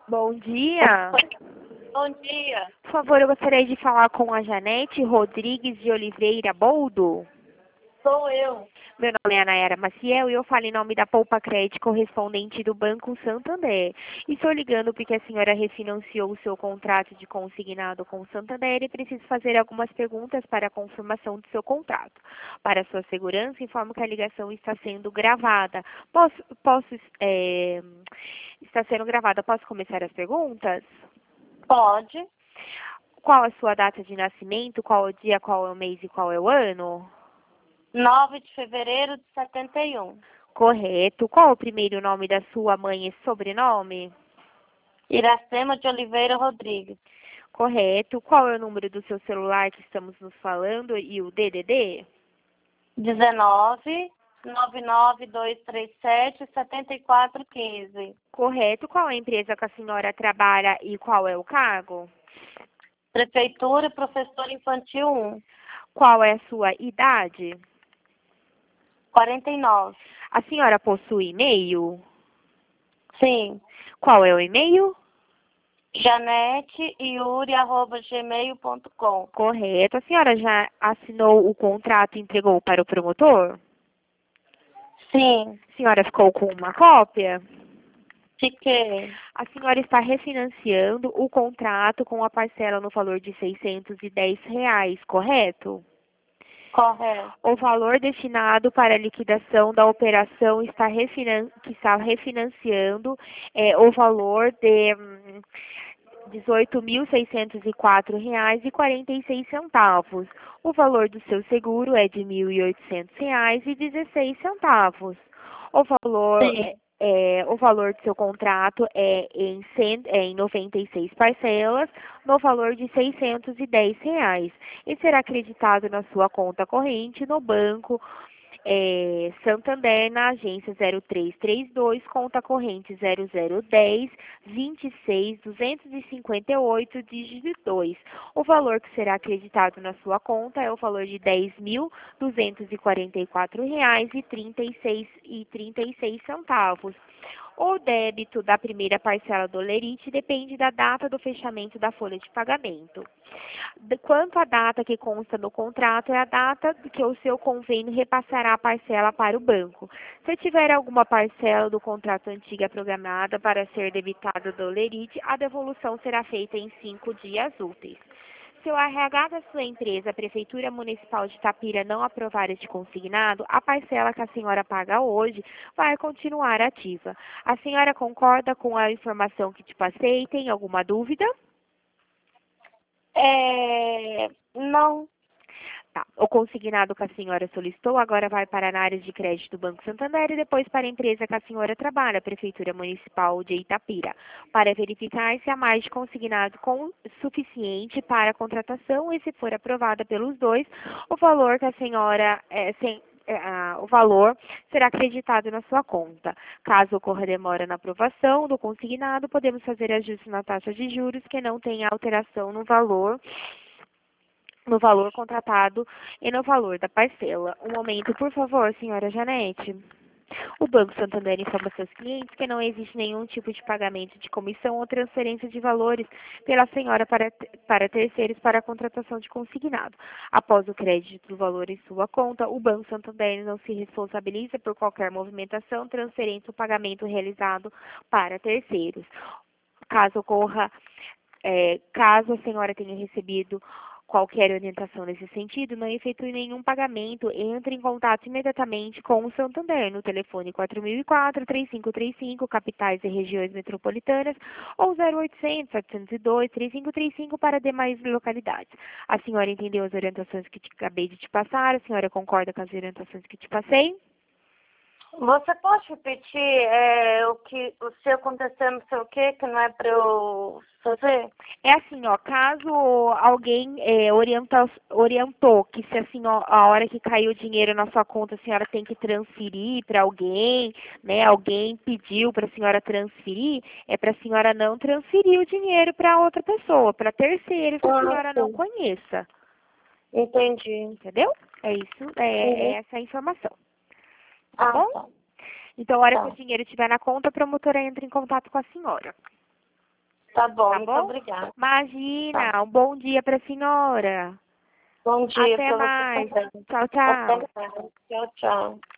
Bom dia. Bom dia. Por favor, eu gostaria de falar com a Janete Rodrigues de Oliveira Boldo. Sou eu. Meu nome é Nayara Maciel e eu falo em nome da Poupa Crédito correspondente do Banco Santander. Estou ligando porque a senhora refinanciou o seu contrato de consignado com o Santander e preciso fazer algumas perguntas para a confirmação do seu contrato. Para sua segurança, informo que a ligação está sendo gravada. Está sendo gravada. Posso começar as perguntas? Pode. Qual a sua data de nascimento? Qual o dia, qual é o mês e qual é o ano? 9 de fevereiro de 71. Correto. Qual o primeiro nome da sua mãe e sobrenome? Iracema de Oliveira Rodrigues. Correto. Qual é o número do seu celular que estamos nos falando e o DDD? 19 99237 7415. Correto. Qual é a empresa que a senhora trabalha e qual é o cargo? Prefeitura, professor infantil 1. Qual é a sua idade? 49. A senhora possui e-mail? Sim. Qual é o e-mail? janeteyuri@gmail.com. Correto. A senhora já assinou o contrato e entregou para o promotor? Sim. A senhora ficou com uma cópia? Fiquei. A senhora está refinanciando o contrato com a parcela no valor de R$ 610, correto? Correto. O valor destinado para a liquidação da operação que está refinanciando é o valor de R$ 18.604,46. O valor do seu seguro é de R$ 1.800,16. O valor Sim. o valor do seu contrato é em 96 parcelas, no valor de R$ 610, e será acreditado na sua conta corrente no banco Santander, na agência 0332, conta corrente 0010 26 258, dígito 2. O valor que será acreditado na sua conta é o valor de R$ 10.244,36. O débito da primeira parcela do Lerite depende da data do fechamento da folha de pagamento. Quanto à data que consta no contrato, é a data que o seu convênio repassará a parcela para o banco. Se tiver alguma parcela do contrato antiga programada para ser debitada do Lerite, a devolução será feita em 5 dias úteis. Se o RH da sua empresa, a Prefeitura Municipal de Itapira, não aprovar este consignado, a parcela que a senhora paga hoje vai continuar ativa. A senhora concorda com a informação que te passei? Tem alguma dúvida? Não. Tá. O consignado que a senhora solicitou agora vai para a área de crédito do Banco Santander e depois para a empresa que a senhora trabalha, a Prefeitura Municipal de Itapira, para verificar se a margem consignado suficiente para a contratação e, se for aprovada pelos dois, o valor que a senhora o valor será acreditado na sua conta. Caso ocorra demora na aprovação do consignado, podemos fazer ajuste na taxa de juros que não tenha alteração no valor contratado e no valor da parcela. Um momento, por favor, senhora Janete. O Banco Santander informa seus clientes que não existe nenhum tipo de pagamento de comissão ou transferência de valores pela senhora para terceiros para a contratação de consignado. Após o crédito do valor em sua conta, o Banco Santander não se responsabiliza por qualquer movimentação, transferência ou pagamento realizado para terceiros. Caso a senhora tenha recebido qualquer orientação nesse sentido, não efetue nenhum pagamento, entre em contato imediatamente com o Santander no telefone 4004-3535, capitais e regiões metropolitanas, ou 0800-702-3535 para demais localidades. A senhora entendeu as orientações que acabei de te passar? A senhora concorda com as orientações que te passei? Você pode repetir se acontecer não sei o que não é para eu fazer? É assim, ó, caso alguém orientou que se assim, ó, a hora que caiu o dinheiro na sua conta, a senhora tem que transferir para alguém, né? Alguém pediu para a senhora transferir, é para a senhora não transferir o dinheiro para outra pessoa, para terceiros que a senhora não Sim. conheça. Entendi. Entendeu? É isso, é essa a informação. Tá bom? Tá. Então, a hora Tá. que o dinheiro estiver na conta, a promotora entra em contato com a senhora. Tá bom, Tá muito bom? obrigada. Imagina, Tá. um bom dia para a senhora. Bom dia Até pra mais. você também. Tchau, Até tchau. mais. Tchau, tchau.